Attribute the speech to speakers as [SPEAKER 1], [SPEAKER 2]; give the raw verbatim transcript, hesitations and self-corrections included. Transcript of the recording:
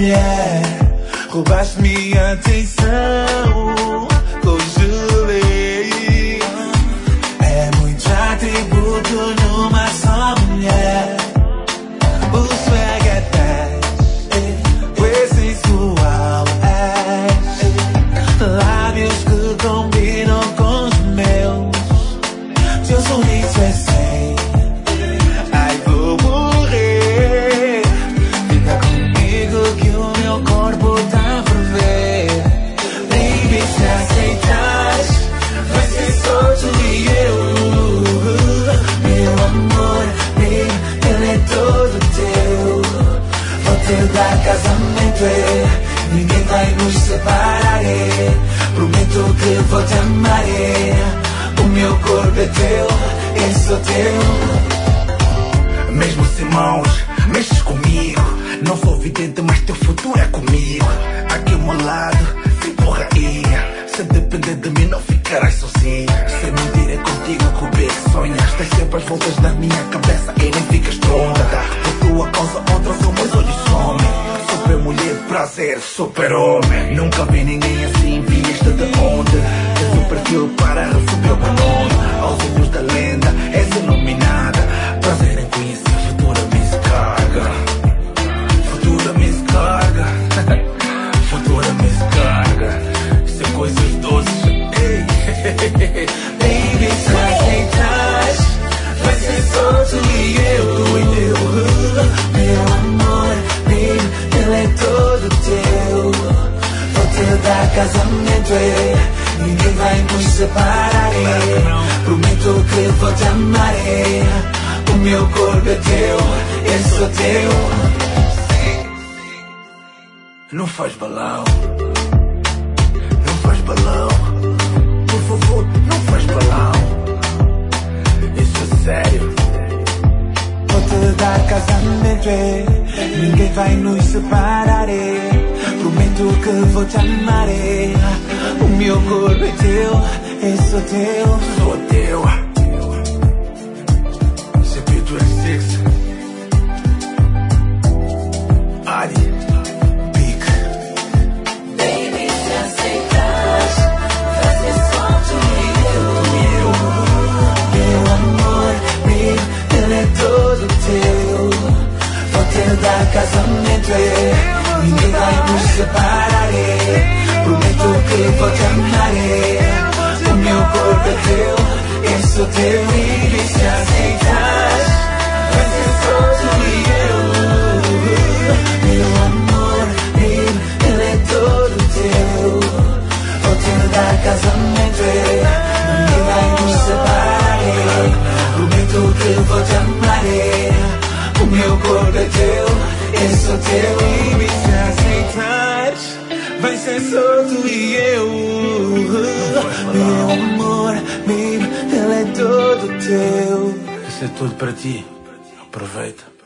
[SPEAKER 1] mulher, roubaste minha atenção, congelei. É muito atributo numa só mulher. O swag é dez, o sensual é, lábios que combinam com os meus, teu sorriso é cem. Ai, vou morrer. Fica comigo que o meu corpo tá a ferver. Baby, se aceitas, vai ser só tu e eu. Meu amor, baby, ele é todo teu. Vou te dar casamento, é. Ninguém vai nos separar, é. Prometo que vou te amar, é. O meu corpo é teu, eu sou teu.
[SPEAKER 2] Mesmo sem mãos, mexes comigo. Não sou vidente, mas teu futuro é comigo. Aqui ao meu lado, sem porraria. Se depender de mim, não ficarás sozinho. Se mentir é contigo que o beijo sonhas. Tens sempre as voltas da minha cabeça e nem ficas tonta. Por tua causa, outra são meus olhos somem. Super mulher, prazer, super homem. Nunca vi ninguém assim, vieste de onde? Tens o perfil para receber o meu nome. Aos olhos da lenda, és iluminada. Prazer em conhecer, futura Miss Carga. Futura Miss Carga. Futura Miss Carga. Isso é coisas doces. Ei.
[SPEAKER 1] Baby, se aceitas, vai ser só tu e eu. Tu e eu. Meu amor, baby, ele é todo teu. Vou te dar casamento, é. Ninguém vai nos separar, é. Prometo que vou te amar, é. O meu corpo é teu, eu sou teu.
[SPEAKER 2] Não faz balão. Não faz balão. Por favor, não faz balão. Isso é sério.
[SPEAKER 1] Vou te dar casamento, é. Ninguém vai nos separar, é. Prometo que vou te amar, é. O meu corpo é teu, eu sou teu.
[SPEAKER 2] Sou teu. C P vinte e seis. Ali. Big.
[SPEAKER 1] Baby, se aceitas, vai ser só tu e eu. Meu amor, baby, ele é todo teu. Vou te dar casamento, é. Ninguém vai nos separar, é. Prometo que vou te amar, é. O meu corpo é teu, eu sou teu. Baby, se aceitas, vai ser só tu e eu. Meu amor, baby, ele é todo teu. Vou te dar casamento, é. Ninguém vai nos separar, é. Prometo que vou te amar, é. O meu corpo é teu, eu sou teu. Baby, se aceitares, vai ser só tu e eu. Meu amor, baby, ele é todo teu.
[SPEAKER 2] Isso é tudo para ti. Aproveita.